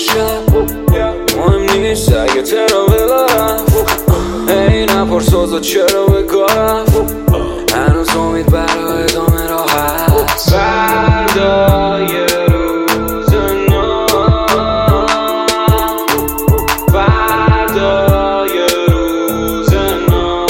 شب مهم نیست اگه تراول رفت ای نپرس اوضاع چرا به کار رفت هنوز امید برای ادامه راه هست فردا یه روز نو فردا یه روز نو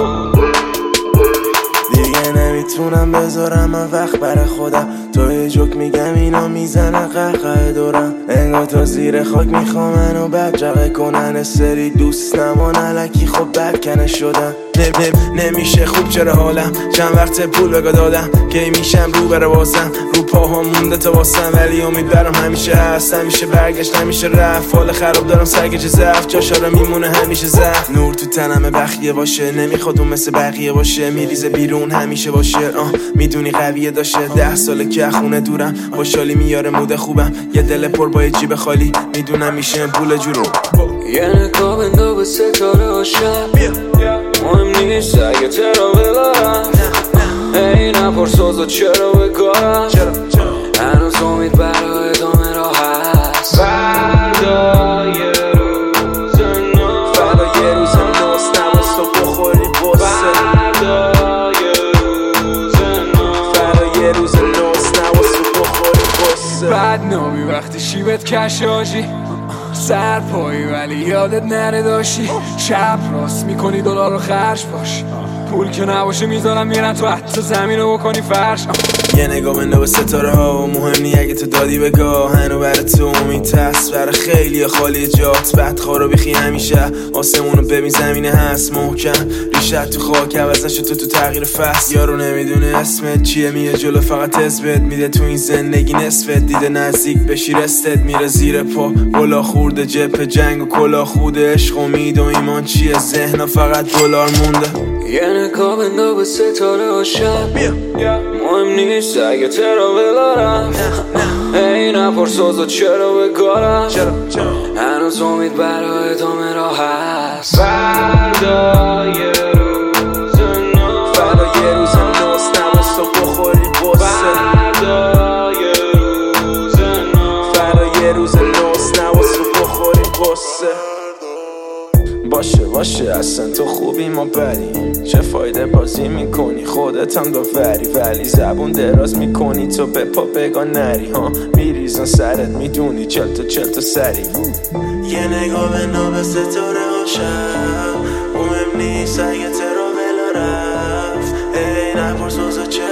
دیگه نمیتونم بذارم من وقت برای خودم تو یه جوک میگم اینا میزنن قهقه دورم انگار تا زیر خاک میخوام منو بدجقه کنن سری دوست نمان علکی خب بدکنه شدم نمیشه خوب چرا حالم چند وقت پول بگا دادم که میشم رو بره بازم رو پاها مونده تا واسم ولی امید برام همیشه هست همیشه برگشت نمیشه رفت حال خراب دارم سرگیجه ضعف جاشارا میمونه همیشه ضعف نور تو تنم بخیه باشه نمیخواد اون مثل بقیه باشه میریزه بیرون همیشه باشه میدونی قویه داشته 10 ساله که خونه دورم خوشحالی میاره مود خوبم یه دل پر با یه جیب خالی میدونم میشه پول جورو یه نگاه بنداز به ستاره ها شب مهم نیست اگه تراول رفت ای نپرس اوضاع چرا به کار رفت هنوز امید برای ادامه راه هست فردا یه روز نو فردا یه روز نوست نباست تو بخوری قصه فردا یه روز نو فردا یه روز نوست نباست تو بخوری قصه بدنامی وقتی شیبت کش آجی سر پایی ولی یادت نره داشتی شب راست میکنی دلار رو خرج باش پول که نباشه میذارم میرن تو حتی زمین رو بکنی فرش یه نگاه بنده به ستاره ها و مهم نی اگه تو دادی بگاه هنو برای تو امید هست برای خیلی خالی جات بدخواه رو بیخی همیشه آسمونو ببین زمینه هست محکم ریشت تو خاک عوض نشد تو تغییر فصل یارو نمیدونه اسمت چیه میه جلو فقط حزبت میده تو این زندگی نصفت دیده نزدیک بشی رستت میره زیر پا گلا خورده جپ جنگ و کلا خوده عشق امید و ایمان چیه ذهنا فقط دلار مونده یه نگاه بنداز به ستاره ها شب مهم نیست اگه تراول رفت ای نپرس اوضاع چرا به کار رفت هنوز امید برای ادامه راه هست فردا یه روز نو فردا یه روز نوست نباست تو بخوری قصه فردا یه روز نو فردا یه روز نوست نباست تو بخوری قصه باشه اصلا تو خوبی ما بریم چه فایده بازی میکنی خودت هم داوری ولی زبون دراز میکنی تو به پا بگا نری ها میریزن سرت میدونی چل تا سری یه نگاه به ناب ستاره ها شب مهم نیست اگه تراول رفت ای نپرس اوضاع